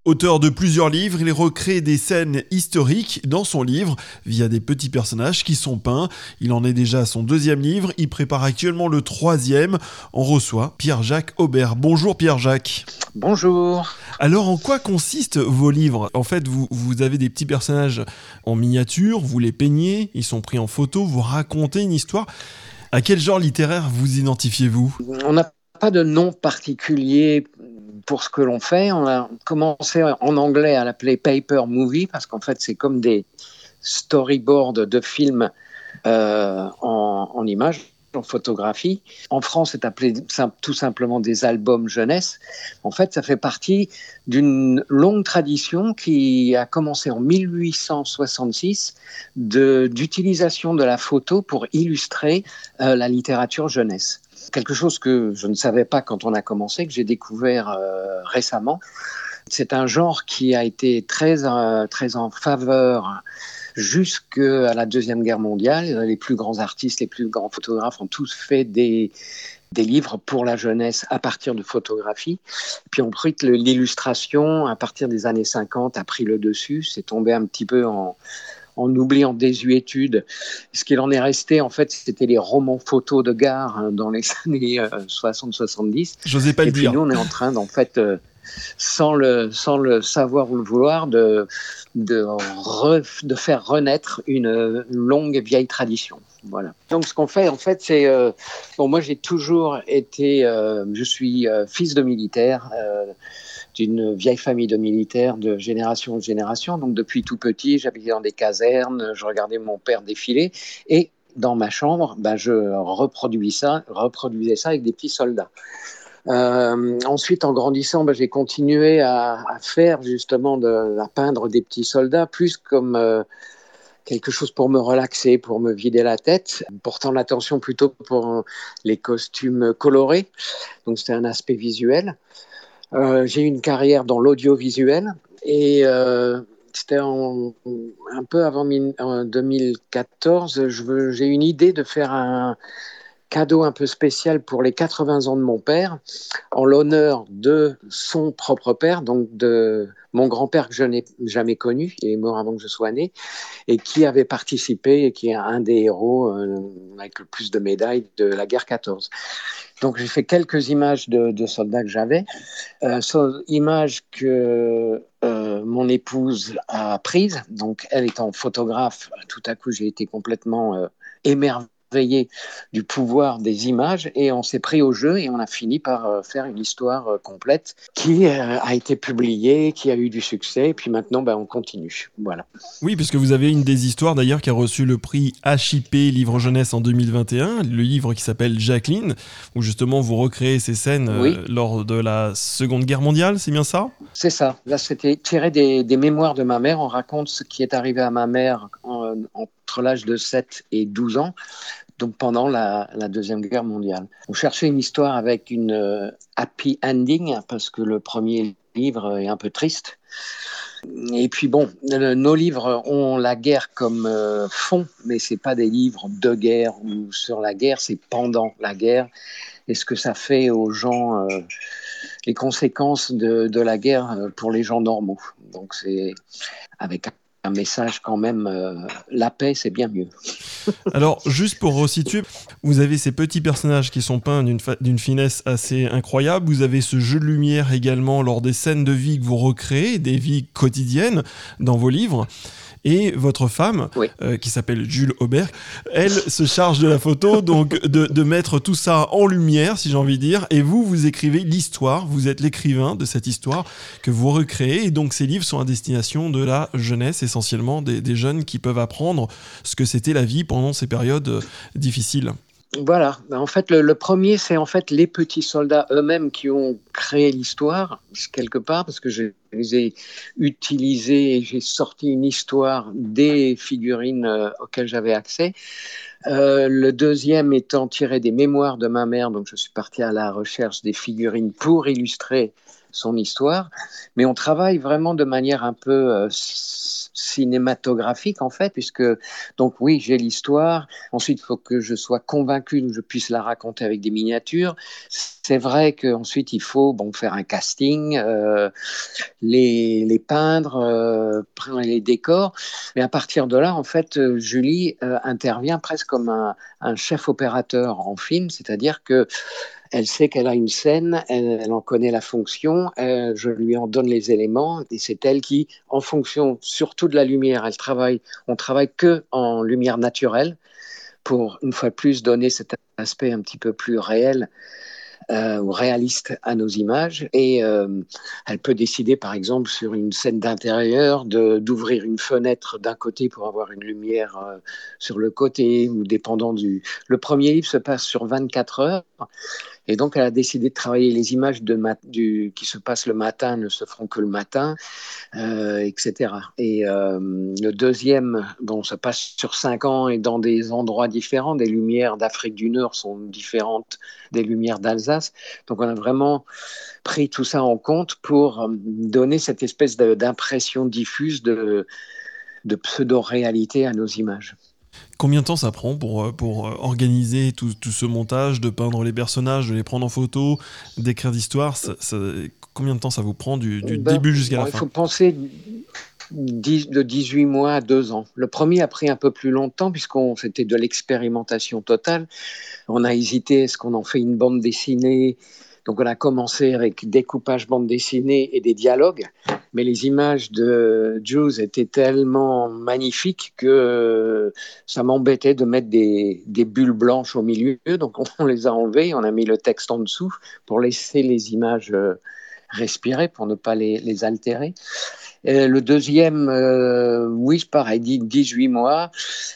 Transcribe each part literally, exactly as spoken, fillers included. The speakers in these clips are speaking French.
Auteur de plusieurs livres, il recrée des scènes historiques dans son livre via des petits personnages qui sont peints. Il en est déjà à son deuxième livre, il prépare actuellement le troisième. On reçoit Pierre-Jacques Aubert. Bonjour Pierre-Jacques. Bonjour. Alors en quoi consistent vos livres ? En fait, vous, vous avez des petits personnages en miniature, vous les peignez, ils sont pris en photo, vous racontez une histoire. À quel genre littéraire vous identifiez-vous ? On n'a pas de nom particulier pour ce que l'on fait. On a commencé en anglais à l'appeler paper movie parce qu'en fait c'est comme des storyboards de films euh, en, en images, en photographie. En France, c'est appelé sim- tout simplement des albums jeunesse. En fait, ça fait partie d'une longue tradition qui a commencé en mille huit cent soixante-six de, d'utilisation de la photo pour illustrer euh, la littérature jeunesse. Quelque chose que je ne savais pas quand on a commencé, que j'ai découvert euh, récemment. C'est un genre qui a été très, euh, très en faveur jusqu'à la Deuxième Guerre mondiale. Les plus grands artistes, les plus grands photographes ont tous fait des, des livres pour la jeunesse à partir de photographies. Puis ensuite, l'illustration, à partir des années cinquante, a pris le dessus. C'est tombé un petit peu en... en oubli, en désuétude. Ce qu'il en est resté, en fait, c'était les romans photos de gare dans les années euh, soixante soixante-dix. J'osais pas le Et puis dire. nous, on est en train, en fait, euh, sans, le, sans le savoir ou le vouloir, de, de, re, de faire renaître une, une longue vieille tradition. Voilà. Donc, ce qu'on fait, en fait, c'est... Euh, bon, moi, j'ai toujours été... Euh, je suis euh, fils de militaire, euh, d'une vieille famille de militaires de génération en génération. Donc, depuis tout petit, j'habitais dans des casernes, je regardais mon père défiler. Et dans ma chambre, ben, je reproduis ça, reproduisais ça avec des petits soldats. Euh, ensuite, en grandissant, ben, j'ai continué à, à faire justement, de, à peindre des petits soldats, plus comme... Euh, quelque chose pour me relaxer, pour me vider la tête, portant l'attention plutôt pour les costumes colorés. Donc, c'était un aspect visuel. Euh, j'ai eu une carrière dans l'audiovisuel et euh, c'était en, un peu avant en deux mille quatorze. Je veux, j'ai eu une idée de faire un cadeau un peu spécial pour les quatre-vingts ans de mon père, en l'honneur de son propre père, donc de mon grand-père que je n'ai jamais connu, il est mort avant que je sois né, et qui avait participé et qui est un des héros euh, avec le plus de médailles de la guerre quatorze. Donc j'ai fait quelques images de, de soldats que j'avais, euh, so, images que euh, mon épouse a prises, donc elle étant photographe, tout à coup j'ai été complètement euh, émerveillé du pouvoir des images et on s'est pris au jeu et on a fini par euh, faire une histoire euh, complète qui euh, a été publiée, qui a eu du succès et puis maintenant ben, on continue. Voilà. Oui, parce que vous avez une des histoires d'ailleurs qui a reçu le prix H I P Livre Jeunesse en deux mille vingt et un, le livre qui s'appelle Jacqueline, où justement vous recréez ces scènes Oui. euh, lors de la Seconde Guerre mondiale, c'est bien ça ? C'est ça. Là, c'était tiré des, des mémoires de ma mère. On raconte ce qui est arrivé à ma mère en, entre l'âge de sept et douze ans, donc pendant la, la Deuxième Guerre mondiale. On cherchait une histoire avec une euh, happy ending, parce que le premier livre est un peu triste. Et puis bon, le, nos livres ont la guerre comme euh, fond, mais c'est pas des livres de guerre ou sur la guerre, c'est pendant la guerre et ce que ça fait aux gens, euh, les conséquences de, de la guerre pour les gens normaux. Donc c'est avec un message quand même, euh, la paix c'est bien mieux. Alors, juste pour resituer, vous avez ces petits personnages qui sont peints d'une, fa- d'une finesse assez incroyable. Vous avez ce jeu de lumière également lors des scènes de vie que vous recréez, des vies quotidiennes dans vos livres. Et votre femme, oui. euh, qui s'appelle Jules Aubert, elle se charge de la photo, donc de, de mettre tout ça en lumière, si j'ai envie de dire. Et vous, vous écrivez l'histoire, vous êtes l'écrivain de cette histoire que vous recréez. Et donc ces livres sont à destination de la jeunesse, essentiellement des, des jeunes qui peuvent apprendre ce que c'était la vie pendant ces périodes euh, difficiles. Voilà, en fait le, le premier c'est en fait les petits soldats eux-mêmes qui ont créé l'histoire quelque part parce que je les ai utilisés et j'ai sorti une histoire des figurines euh, auxquelles j'avais accès. Euh, le deuxième étant tiré des mémoires de ma mère, donc je suis parti à la recherche des figurines pour illustrer son histoire, mais on travaille vraiment de manière un peu euh, cinématographique en fait, puisque donc oui, j'ai l'histoire, ensuite il faut que je sois convaincu que je puisse la raconter avec des miniatures. C'est vrai qu'ensuite il faut bon, faire un casting, euh, les, les peindre, euh, prendre les décors, mais à partir de là en fait Julie euh, intervient presque comme un, un chef opérateur en film, c'est-à-dire que elle sait qu'elle a une scène, elle, elle en connaît la fonction, euh, je lui en donne les éléments et c'est elle qui, en fonction surtout de la lumière, elle travaille, on travaille que en lumière naturelle pour une fois de plus donner cet aspect un petit peu plus réel euh, ou réaliste à nos images et euh, elle peut décider par exemple sur une scène d'intérieur de, d'ouvrir une fenêtre d'un côté pour avoir une lumière euh, sur le côté ou dépendant du... Le premier livre se passe sur vingt-quatre heures. Et donc, elle a décidé de travailler les images de mat- du, qui se passent le matin ne se feront que le matin, euh, et cetera. Et euh, le deuxième, bon, ça passe sur cinq ans et dans des endroits différents. Des lumières d'Afrique du Nord sont différentes des lumières d'Alsace. Donc, on a vraiment pris tout ça en compte pour donner cette espèce de, d'impression diffuse de, de pseudo-réalité à nos images. Combien de temps ça prend pour, pour organiser tout, tout ce montage, de peindre les personnages, de les prendre en photo, d'écrire l'histoire ça, ça, combien de temps ça vous prend du, du ben, début jusqu'à bon, la il fin? Il faut penser de dix-huit mois à deux ans. Le premier a pris un peu plus longtemps puisqu'on c'était de l'expérimentation totale. On a hésité, est-ce qu'on en fait une bande dessinée ? Donc on a commencé avec découpage bande dessinée et des dialogues, mais les images de Jules étaient tellement magnifiques que ça m'embêtait de mettre des, des bulles blanches au milieu, donc on les a enlevées, on a mis le texte en dessous pour laisser les images respirer, pour ne pas les, les altérer. Et le deuxième, euh, oui, pareil, dix-huit mois.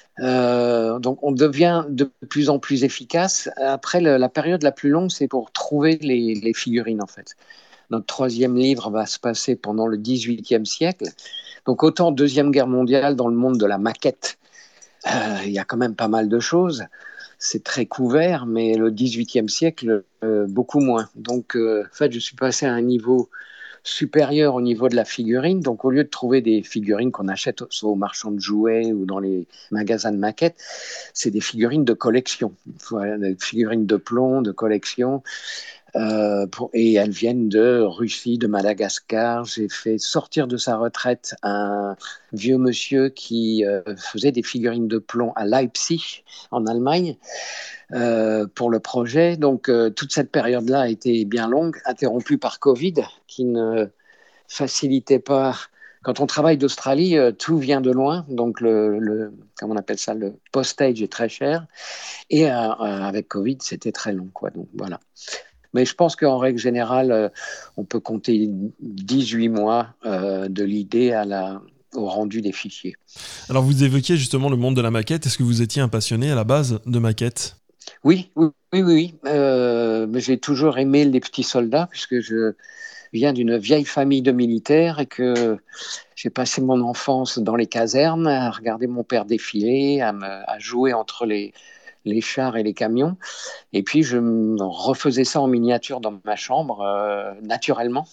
Euh, donc on devient de plus en plus efficace. Après, le, la période la plus longue, c'est pour trouver les, les figurines en fait. Notre troisième livre va se passer pendant le dix-huitième siècle. Donc autant Deuxième Guerre mondiale dans le monde de la maquette, euh, il y a quand même pas mal de choses. C'est très couvert, mais le dix-huitième siècle, euh, beaucoup moins. Donc euh, en fait, je suis passé à un niveau supérieur au niveau de la figurine. Donc, au lieu de trouver des figurines qu'on achète soit aux marchands de jouets ou dans les magasins de maquettes, c'est des figurines de collection. Voilà, des figurines de plomb, de collection. Euh, pour, et elles viennent de Russie, de Madagascar. J'ai fait sortir de sa retraite un vieux monsieur qui euh, faisait des figurines de plomb à Leipzig, en Allemagne. Euh, pour le projet. Donc, euh, toute cette période-là a été bien longue, interrompue par Covid, qui ne facilitait pas. Quand on travaille d'Australie, euh, tout vient de loin, donc le, le, comment on appelle ça, le postage est très cher. Et euh, avec Covid, c'était très long, quoi. Donc voilà. Mais je pense qu'en règle générale, euh, on peut compter dix-huit mois euh, de l'idée à la au rendu des fichiers. Alors, vous évoquiez justement le monde de la maquette. Est-ce que vous étiez un passionné à la base de maquettes ? Oui, oui, oui, oui. Euh, mais j'ai toujours aimé les petits soldats puisque je viens d'une vieille famille de militaires et que j'ai passé mon enfance dans les casernes à regarder mon père défiler, à, me, à jouer entre les, les chars et les camions. Et puis, je refaisais ça en miniature dans ma chambre, euh, naturellement.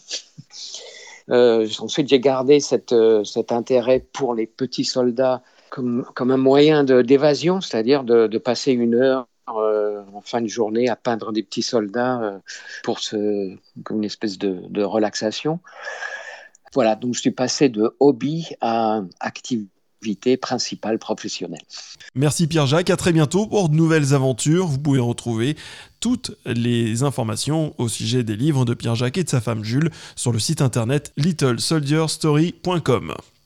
Euh, ensuite, j'ai gardé cette, euh, cet intérêt pour les petits soldats comme, comme un moyen de, d'évasion, c'est-à-dire de, de passer une heure euh, en fin de journée à peindre des petits soldats euh, pour ce, comme une espèce de, de relaxation. Voilà, donc je suis passé de hobby à activité principale professionnelle. Merci Pierre-Jacques, à très bientôt pour de nouvelles aventures. Vous pouvez retrouver toutes les informations au sujet des livres de Pierre-Jacques et de sa femme Jules sur le site internet little soldier story point com.